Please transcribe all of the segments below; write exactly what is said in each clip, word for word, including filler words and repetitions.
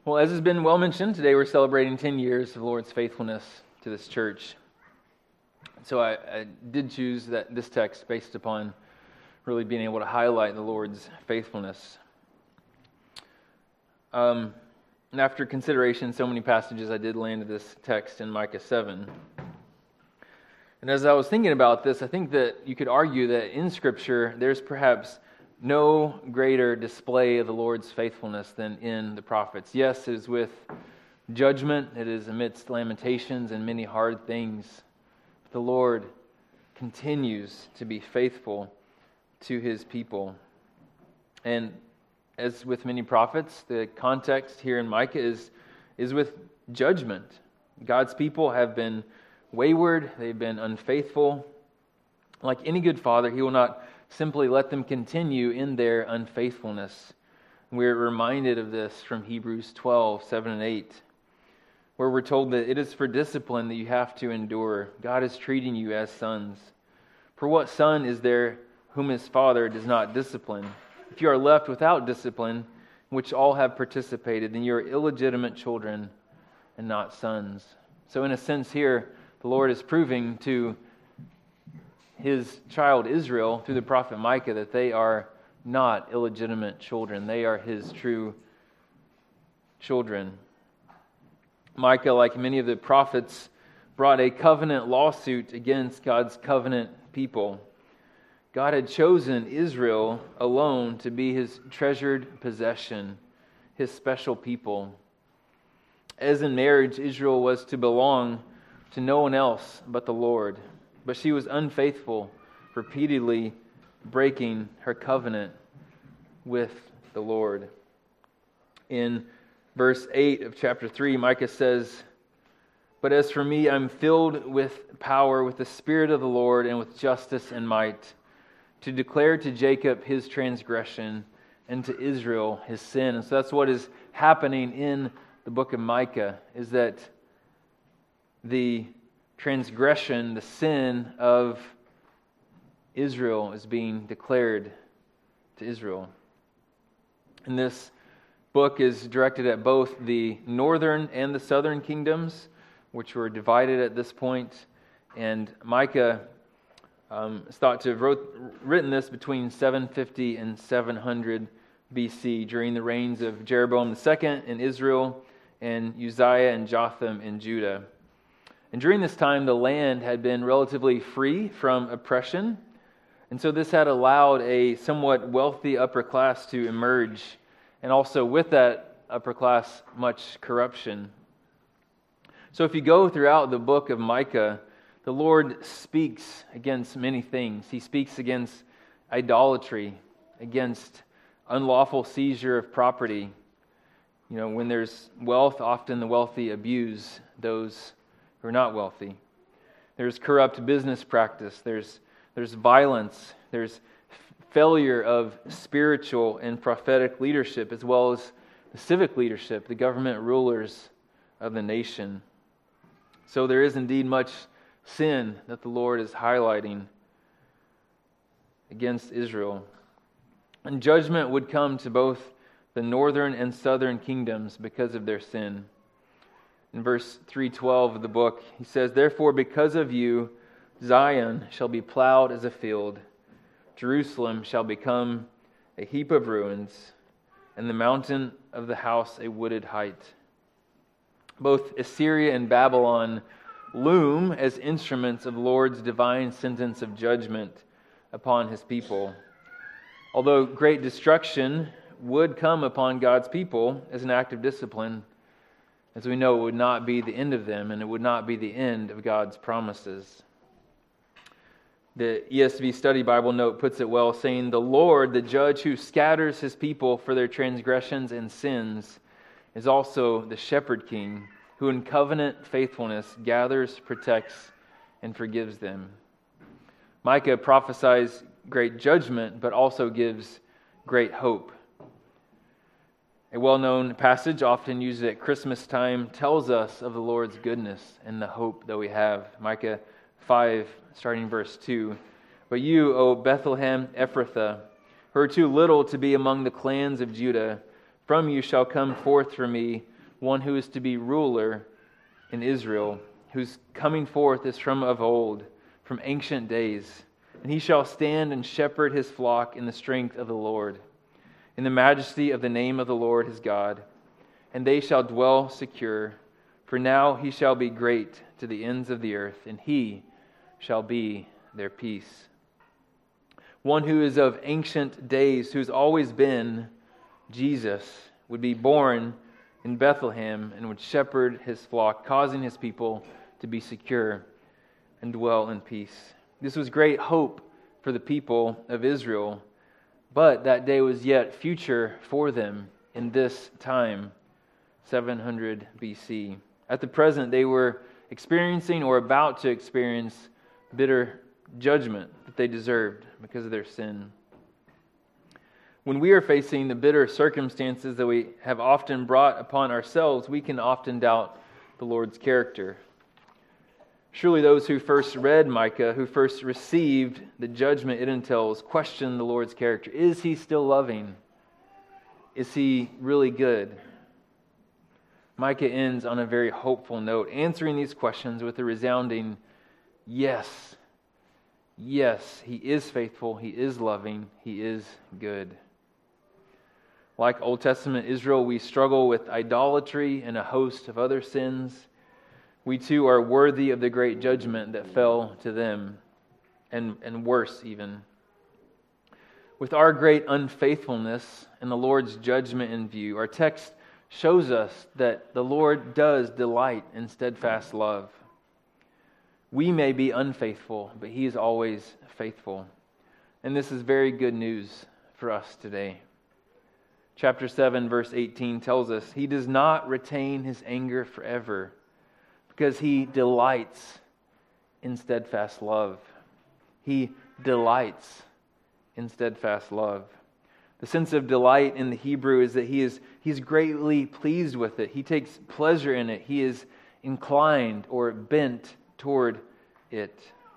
Well, as has been well mentioned, today we're celebrating ten years of the Lord's faithfulness to this church. So I, I did choose that this text based upon really being able to highlight the Lord's faithfulness. Um, and after consideration, so many passages, I did land at this text in Micah seven. And as I was thinking about this, I think that you could argue that in Scripture, there's perhaps no greater display of the Lord's faithfulness than in the prophets. Yes, it is with judgment, it is amidst lamentations and many hard things. But the Lord continues to be faithful to His people. And as with many prophets, the context here in Micah is, is with judgment. God's people have been wayward, they've been unfaithful. Like any good father, He will not simply let them continue in their unfaithfulness. We're reminded of this from Hebrews twelve, seven and eight, where we're told that it is for discipline that you have to endure. God is treating you as sons. For what son is there whom his father does not discipline? If you are left without discipline, which all have participated, then you are illegitimate children and not sons. So in a sense here, the Lord is proving to His child Israel through the prophet Micah that they are not illegitimate children. They are His true children. Micah, like many of the prophets, brought a covenant lawsuit against God's covenant people. God had chosen Israel alone to be His treasured possession, His special people. As in marriage, Israel was to belong to no one else but the Lord. But she was unfaithful, repeatedly breaking her covenant with the Lord. In verse eight of chapter three, Micah says, "But as for me, I'm filled with power, with the Spirit of the Lord, and with justice and might, to declare to Jacob his transgression, and to Israel his sin." And so that's what is happening in the book of Micah, is that the transgression, the sin of Israel is being declared to Israel. And this book is directed at both the northern and the southern kingdoms, which were divided at this point. And Micah um, is thought to have wrote, written this between seven fifty and seven hundred B C, during the reigns of Jeroboam the Second in Israel and Uzziah and Jotham in Judah. And during this time, the land had been relatively free from oppression. And so this had allowed a somewhat wealthy upper class to emerge. And also with that upper class, much corruption. So if you go throughout the book of Micah, the Lord speaks against many things. He speaks against idolatry, against unlawful seizure of property. You know, when there's wealth, often the wealthy abuse those who are not wealthy. There's corrupt business practice. There's there's violence. There's failure of spiritual and prophetic leadership, as well as the civic leadership, the government rulers of the nation. So there is indeed much sin that the Lord is highlighting against Israel. And judgment would come to both the northern and southern kingdoms because of their sin. In verse three twelve of the book, he says, "Therefore, because of you, Zion shall be plowed as a field, Jerusalem shall become a heap of ruins, and the mountain of the house a wooded height." Both Assyria and Babylon loom as instruments of the Lord's divine sentence of judgment upon His people. Although great destruction would come upon God's people as an act of discipline, as we know, it would not be the end of them, and it would not be the end of God's promises. The E S V Study Bible note puts it well, saying, "The Lord, the judge who scatters His people for their transgressions and sins, is also the shepherd king, who in covenant faithfulness gathers, protects, and forgives them." Micah prophesies great judgment, but also gives great hope. A well-known passage, often used at Christmas time, tells us of the Lord's goodness and the hope that we have. Micah five, starting verse two. "But you, O Bethlehem Ephrathah, who are too little to be among the clans of Judah, from you shall come forth for me one who is to be ruler in Israel, whose coming forth is from of old, from ancient days. And he shall stand and shepherd his flock in the strength of the Lord, in the majesty of the name of the Lord his God. And they shall dwell secure, for now he shall be great to the ends of the earth, and he shall be their peace. One who is of ancient days, who's always been Jesus, would be born in Bethlehem and would shepherd his flock, causing his people to be secure and dwell in peace. This was great hope for the people of Israel, but that day was yet future for them in this time, seven hundred B C. At the present, they were experiencing or about to experience bitter judgment that they deserved because of their sin. When we are facing the bitter circumstances that we have often brought upon ourselves, we can often doubt the Lord's character. Surely those who first read Micah, who first received the judgment it entails, question the Lord's character. Is he still loving? Is he really good? Micah ends on a very hopeful note, answering these questions with a resounding yes. Yes, he is faithful, he is loving, he is good. Like Old Testament Israel, we struggle with idolatry and a host of other sins. We too are worthy of the great judgment that fell to them, and, and worse even. With our great unfaithfulness and the Lord's judgment in view, our text shows us that the Lord does delight in steadfast love. We may be unfaithful, but he is always faithful. And this is very good news for us today. Chapter seven, verse eighteen tells us, he does not retain his anger forever, because he delights in steadfast love. He delights in steadfast love. The sense of delight in the Hebrew is that he is he's greatly pleased with it. He takes pleasure in it. He is inclined or bent toward it,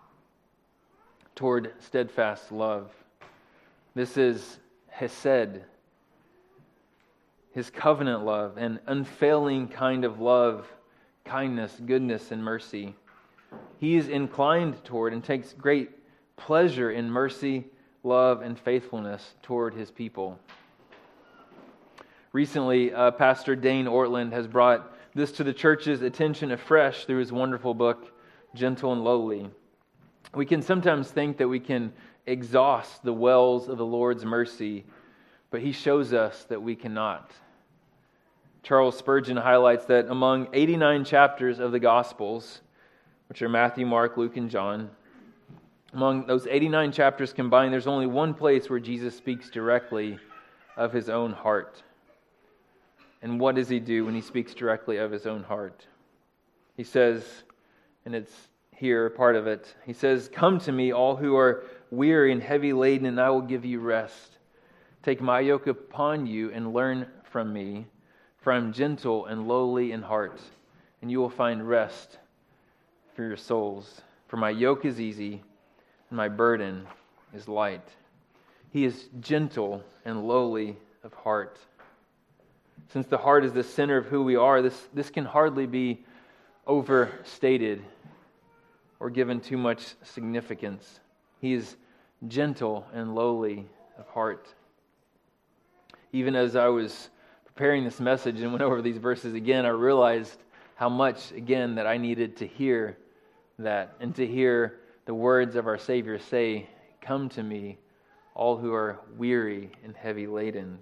toward steadfast love. This is hesed, his covenant love, an unfailing kind of love, kindness, goodness, and mercy. He is inclined toward and takes great pleasure in mercy, love, and faithfulness toward his people. Recently, uh, Pastor Dane Ortland has brought this to the church's attention afresh through his wonderful book, Gentle and Lowly. We can sometimes think that we can exhaust the wells of the Lord's mercy, but he shows us that we cannot. Charles Spurgeon highlights that among eighty-nine chapters of the Gospels, which are Matthew, Mark, Luke, and John, among those eighty-nine chapters combined, there's only one place where Jesus speaks directly of his own heart. And what does he do when he speaks directly of his own heart? He says, and it's here, part of it, he says, "Come to me, all who are weary and heavy laden, and I will give you rest. Take my yoke upon you and learn from me, for I am gentle and lowly in heart, and you will find rest for your souls. For my yoke is easy, and my burden is light." He is gentle and lowly of heart. Since the heart is the center of who we are, this, this can hardly be overstated or given too much significance. He is gentle and lowly of heart. Even as I was preparing this message and went over these verses again, I realized how much, again, that I needed to hear that and to hear the words of our Savior say, "Come to me, all who are weary and heavy laden."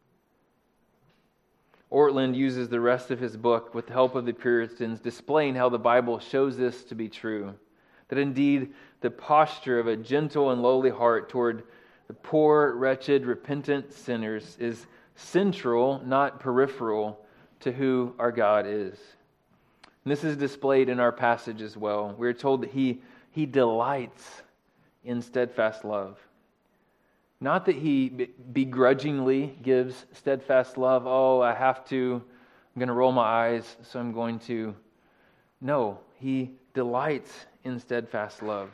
Ortland uses the rest of his book with the help of the Puritans, displaying how the Bible shows this to be true. That indeed the posture of a gentle and lowly heart toward the poor, wretched, repentant sinners is central, not peripheral, to who our God is. And this is displayed in our passage as well. We are told that he, he delights in steadfast love. Not that he begrudgingly gives steadfast love. Oh, I have to, I'm going to roll my eyes, so I'm going to. No, he delights in steadfast love.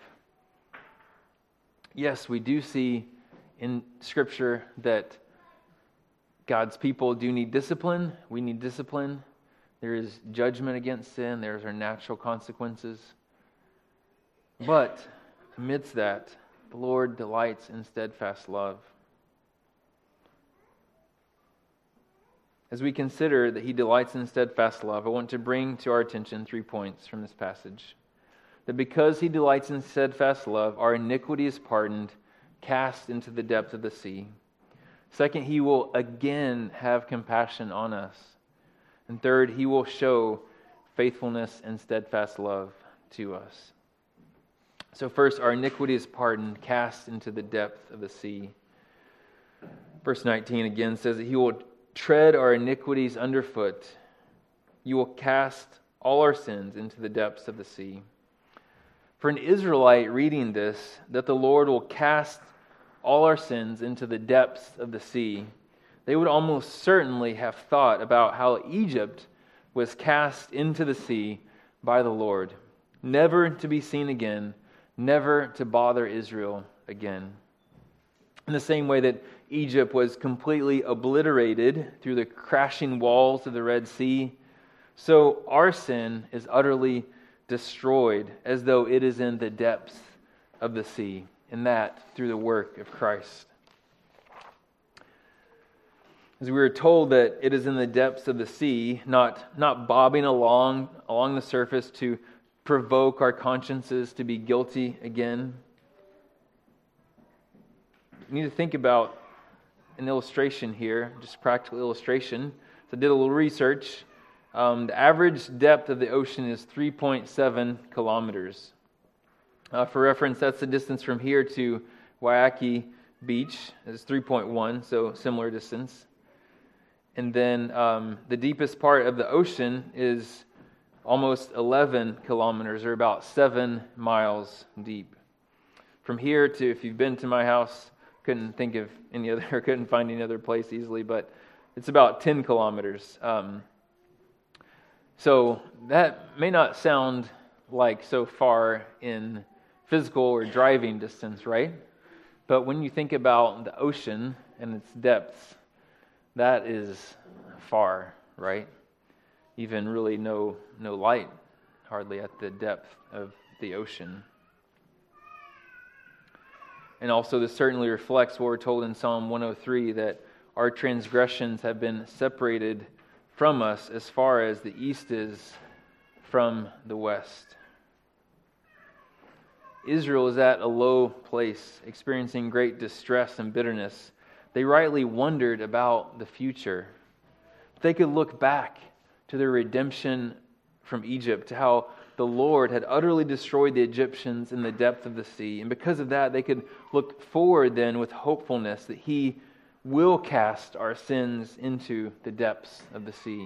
Yes, we do see in Scripture that God's people do need discipline. We need discipline. There is judgment against sin. There's our natural consequences. But amidst that, the Lord delights in steadfast love. As we consider that He delights in steadfast love, I want to bring to our attention three points from this passage. That because He delights in steadfast love, our iniquity is pardoned, cast into the depth of the sea. Second, He will again have compassion on us. And third, He will show faithfulness and steadfast love to us. So first, our iniquity is pardoned, cast into the depth of the sea. Verse nineteen again says that He will tread our iniquities underfoot. You will cast all our sins into the depths of the sea. For an Israelite reading this, that the Lord will cast all our sins into the depths of the sea, they would almost certainly have thought about how Egypt was cast into the sea by the Lord, never to be seen again, never to bother Israel again. In the same way that Egypt was completely obliterated through the crashing walls of the Red Sea, so our sin is utterly destroyed as though it is in the depths of the sea, and that through the work of Christ. As we are told that it is in the depths of the sea, not, not bobbing along, along the surface to provoke our consciences to be guilty again. We need to think about an illustration here, just a practical illustration. So I did a little research. Um, the average depth of the ocean is three point seven kilometers. Uh, for reference, that's the distance from here to Waikiki Beach. It's three point one, so similar distance. And then um, the deepest part of the ocean is almost eleven kilometers, or about seven miles deep. From here to, if you've been to my house, couldn't think of any other, or couldn't find any other place easily, but it's about ten kilometers. Um, so that may not sound like so far in physical or driving distance, right? But when you think about the ocean and its depths, that is far, right? Even really no no light, hardly at the depth of the ocean. And also this certainly reflects what we're told in Psalm one oh three, that our transgressions have been separated from us as far as the east is from the west. Israel is at a low place, experiencing great distress and bitterness. They rightly wondered about the future. They could look back to their redemption from Egypt, to how the Lord had utterly destroyed the Egyptians in the depth of the sea. And because of that, they could look forward then with hopefulness that He will cast our sins into the depths of the sea.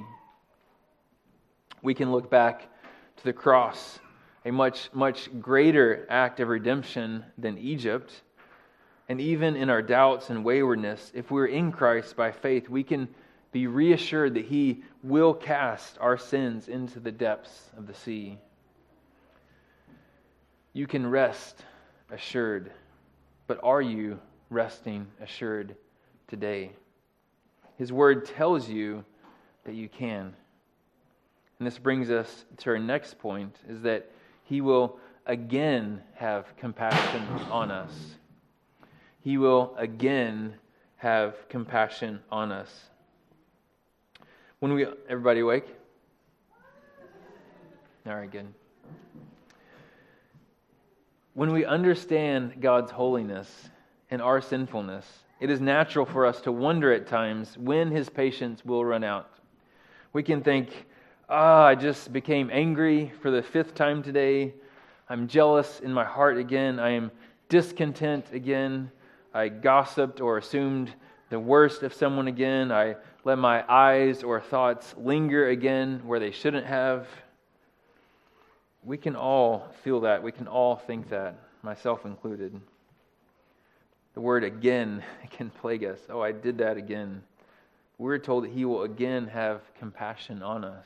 We can look back to the cross, a much, much greater act of redemption than Egypt. And even in our doubts and waywardness, if we're in Christ by faith, we can be reassured that He will cast our sins into the depths of the sea. You can rest assured, but are you resting assured today? His Word tells you that you can. And this brings us to our next point, is that He will again have compassion on us. He will again have compassion on us. When we, everybody awake? All right, good. When we understand God's holiness and our sinfulness, it is natural for us to wonder at times when His patience will run out. We can think, ah, I just became angry for the fifth time today. I'm jealous in my heart again. I am discontent again. I gossiped or assumed the worst of someone again. I let my eyes or thoughts linger again where they shouldn't have. We can all feel that. We can all think that, myself included. The word again can plague us. Oh, I did that again. We're told that He will again have compassion on us.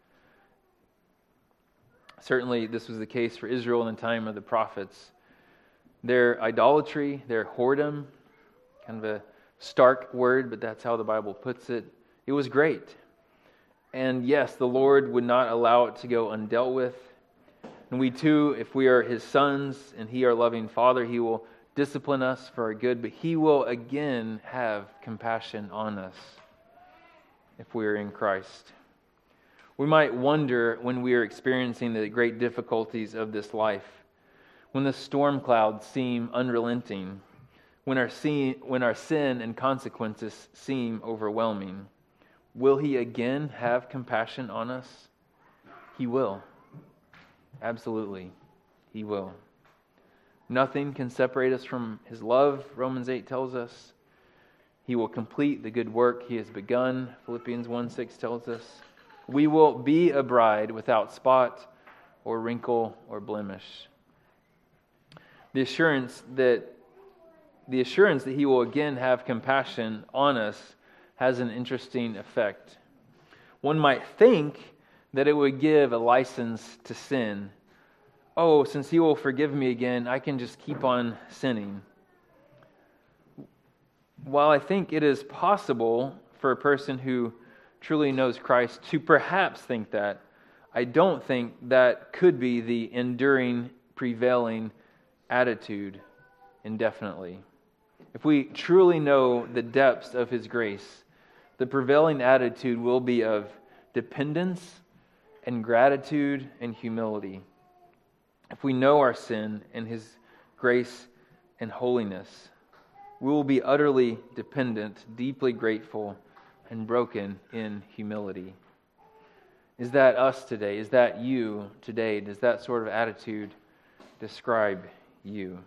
Certainly, this was the case for Israel in the time of the prophets. Their idolatry, their whoredom, kind of a stark word, but that's how the Bible puts it, it was great. And yes, the Lord would not allow it to go undealt with. And we too, if we are His sons and He our loving Father, He will discipline us for our good, but He will again have compassion on us if we are in Christ. We might wonder when we are experiencing the great difficulties of this life, when the storm clouds seem unrelenting, when our, see, when our sin and consequences seem overwhelming. Will He again have compassion on us? He will. Absolutely, He will. Nothing can separate us from His love, Romans eight tells us. He will complete the good work He has begun, Philippians one six tells us. We will be a bride without spot or wrinkle or blemish. The assurance that the assurance that He will again have compassion on us has an interesting effect. One might think that it would give a license to sin. Oh, since He will forgive me again, I can just keep on sinning. While I think it is possible for a person who truly knows Christ to perhaps think that, I don't think that could be the enduring, prevailing attitude indefinitely. If we truly know the depths of His grace, the prevailing attitude will be of dependence and gratitude and humility. If we know our sin and His grace and holiness, we will be utterly dependent, deeply grateful, and broken in humility. Is that us today? Is that you today? Does that sort of attitude describe you?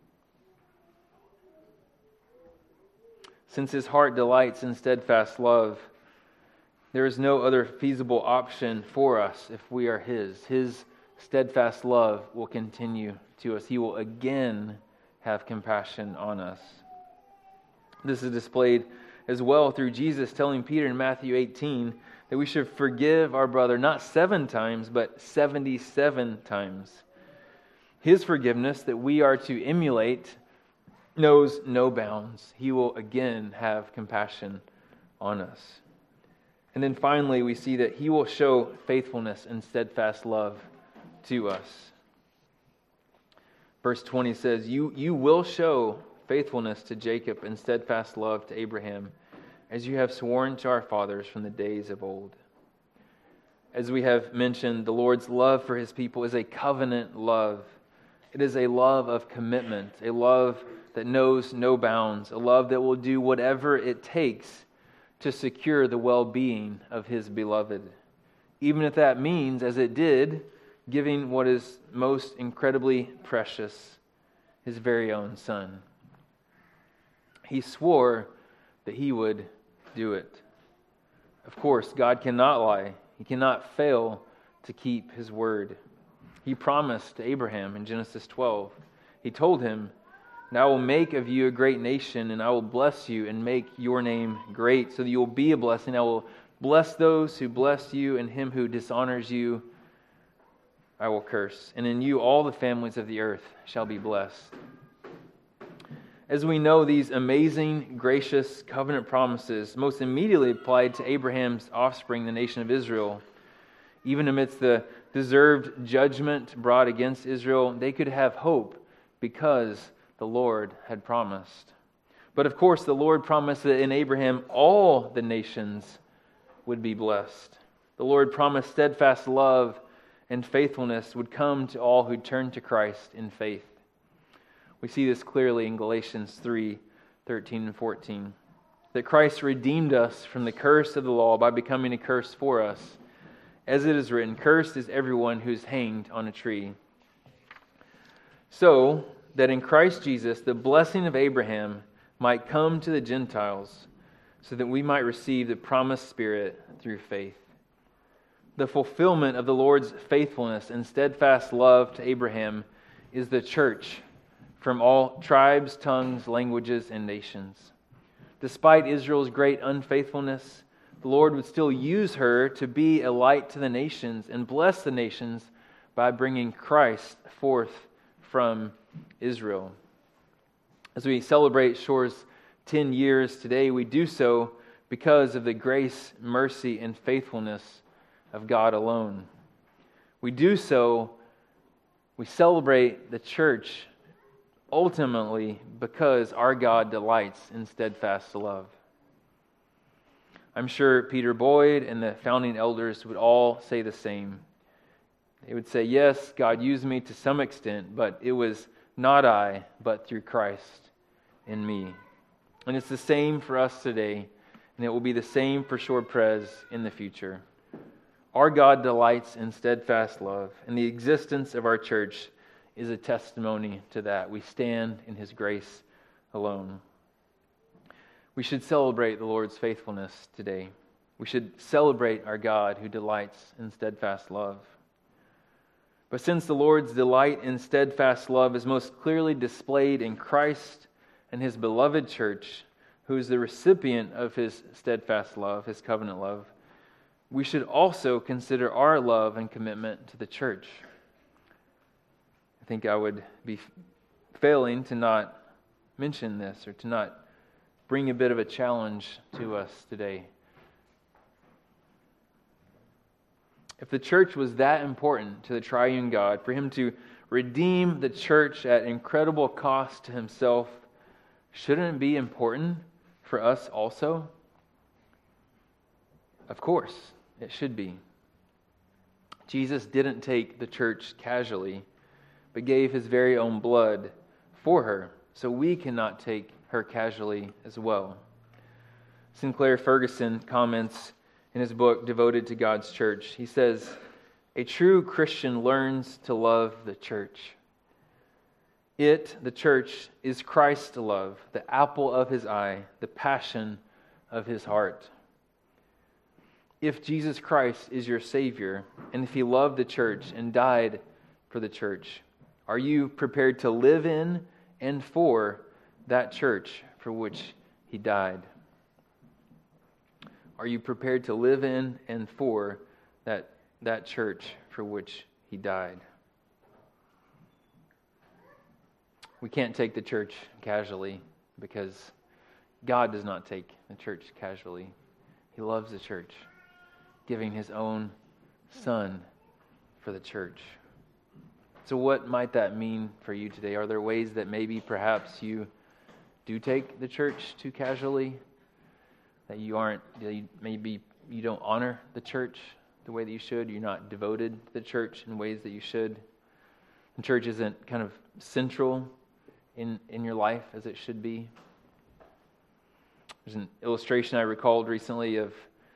Since His heart delights in steadfast love, there is no other feasible option for us if we are His. His steadfast love will continue to us. He will again have compassion on us. This is displayed as well through Jesus telling Peter in Matthew eighteen that we should forgive our brother not seven times, but seventy-seven times. His forgiveness that we are to emulate knows no bounds. He will again have compassion on us. And then finally, we see that He will show faithfulness and steadfast love to us. Verse twenty says, You, you will show faithfulness to Jacob and steadfast love to Abraham, as you have sworn to our fathers from the days of old. As we have mentioned, the Lord's love for His people is a covenant love. It is a love of commitment, a love that knows no bounds, a love that will do whatever it takes to secure the well-being of His beloved. Even if that means, as it did, giving what is most incredibly precious, His very own Son. He swore that He would do it. Of course, God cannot lie. He cannot fail to keep His word. He promised to Abraham in Genesis twelve. He told him, And I will make of you a great nation, and I will bless you and make your name great, so that you will be a blessing. I will bless those who bless you, and him who dishonors you I will curse. And in you all the families of the earth shall be blessed. As we know, these amazing, gracious covenant promises most immediately applied to Abraham's offspring, the nation of Israel. Even amidst the deserved judgment brought against Israel, they could have hope because the Lord had promised. But of course, the Lord promised that in Abraham all the nations would be blessed. The Lord promised steadfast love and faithfulness would come to all who turn to Christ in faith. We see this clearly in Galatians three, thirteen and fourteen. That Christ redeemed us from the curse of the law by becoming a curse for us. As it is written, cursed is everyone who is hanged on a tree. So that in Christ Jesus the blessing of Abraham might come to the Gentiles, so that we might receive the promised Spirit through faith. The fulfillment of the Lord's faithfulness and steadfast love to Abraham is the church from all tribes, tongues, languages, and nations. Despite Israel's great unfaithfulness, the Lord would still use her to be a light to the nations and bless the nations by bringing Christ forth from Israel. As we celebrate Shore's ten years today, we do so because of the grace, mercy, and faithfulness of God alone. We do so, we celebrate the church ultimately because our God delights in steadfast love. I'm sure Peter Boyd and the founding elders would all say the same. They would say, yes, God used me to some extent, but it was not I, but through Christ in me. And it's the same for us today, and it will be the same for Shore Pres in the future. Our God delights in steadfast love, and the existence of our church is a testimony to that. We stand in His grace alone. We should celebrate the Lord's faithfulness today. We should celebrate our God who delights in steadfast love. But since the Lord's delight in steadfast love is most clearly displayed in Christ and His beloved church, who is the recipient of His steadfast love, His covenant love, we should also consider our love and commitment to the church. I think I would be failing to not mention this or to not bring a bit of a challenge to us today. If the church was that important to the triune God, for Him to redeem the church at incredible cost to Himself, shouldn't it be important for us also? Of course, it should be. Jesus didn't take the church casually, but gave His very own blood for her, so we cannot take her casually as well. Sinclair Ferguson comments in his book devoted to God's church. He says, "A true Christian learns to love the church. It, the church, is Christ's love, the apple of His eye, the passion of His heart. If Jesus Christ is your Savior, and if He loved the church and died for the church, are you prepared to live in and for that church for which He died? Are you prepared to live in and for that, that church for which He died?" We can't take the church casually because God does not take the church casually. He loves the church, giving His own Son for the church. So what might that mean for you today? Are there ways that maybe perhaps you do take the church too casually? That you aren't, that you, maybe you don't honor the church the way that you should. You're not devoted to the church in ways that you should. The church isn't kind of central in, in your life as it should be. There's an illustration I recalled recently of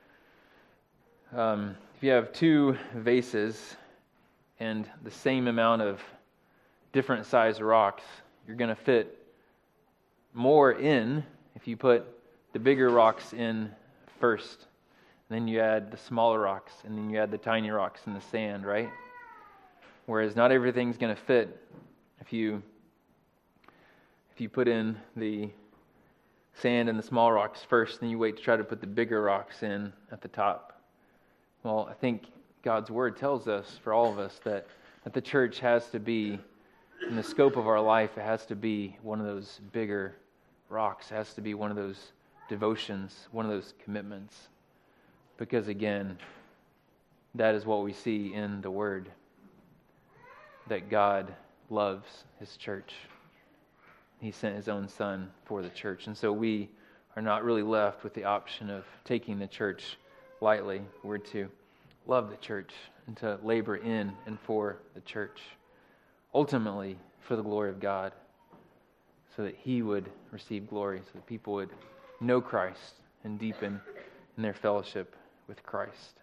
um, if you have two vases and the same amount of different size rocks, you're going to fit more in if you put the bigger rocks in first. And then you add the smaller rocks, and then you add the tiny rocks in the sand, right? Whereas not everything's going to fit if you if you put in the sand and the small rocks first, then you wait to try to put the bigger rocks in at the top. Well, I think God's Word tells us, for all of us, that, that the church has to be, in the scope of our life, it has to be one of those bigger rocks. It has to be one of those devotions, one of those commitments. Because again, that is what we see in the Word, that God loves His church. He sent His own Son for the church. And so we are not really left with the option of taking the church lightly. We're to love the church and to labor in and for the church, ultimately for the glory of God, so that He would receive glory, so that people would know Christ and deepen in their fellowship with Christ.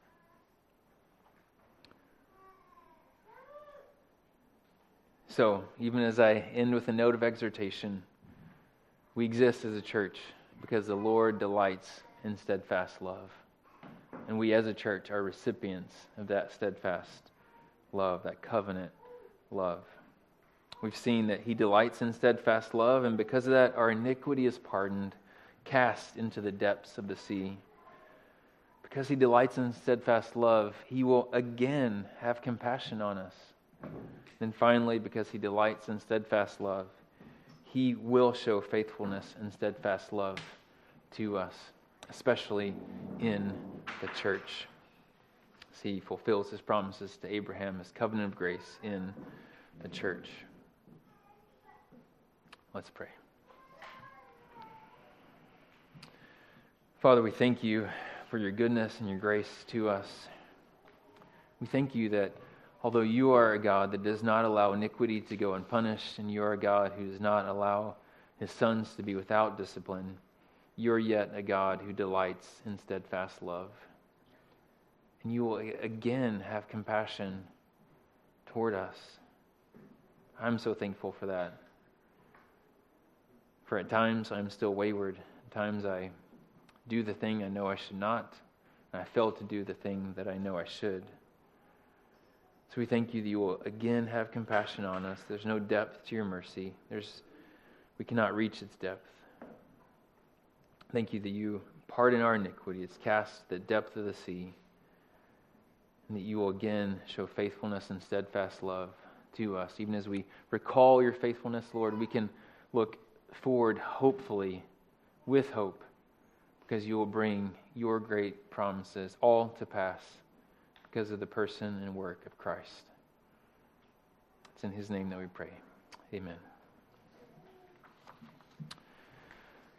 So, even as I end with a note of exhortation, we exist as a church because the Lord delights in steadfast love. And we as a church are recipients of that steadfast love, that covenant love. We've seen that He delights in steadfast love, and because of that, our iniquity is pardoned, cast into the depths of the sea. Because He delights in steadfast love, He will again have compassion on us. Then finally, because He delights in steadfast love, He will show faithfulness and steadfast love to us especially in the church. As he fulfills his promises to Abraham, his covenant of grace in the church. Let's pray. Father, we thank you for your goodness and your grace to us. We thank you that although you are a God that does not allow iniquity to go unpunished, and you are a God who does not allow his sons to be without discipline, you are yet a God who delights in steadfast love. And you will again have compassion toward us. I'm so thankful for that. For at times I'm still wayward. At times I do the thing I know I should not, and I fail to do the thing that I know I should. So we thank you that you will again have compassion on us. There's no depth to your mercy. There's, we cannot reach its depth. Thank you that you pardon our iniquity. It's cast the depth of the sea. And that you will again show faithfulness and steadfast love to us. Even as we recall your faithfulness, Lord, we can look forward hopefully, with hope, because you will bring your great promises all to pass because of the person and work of Christ. It's in his name that we pray. Amen.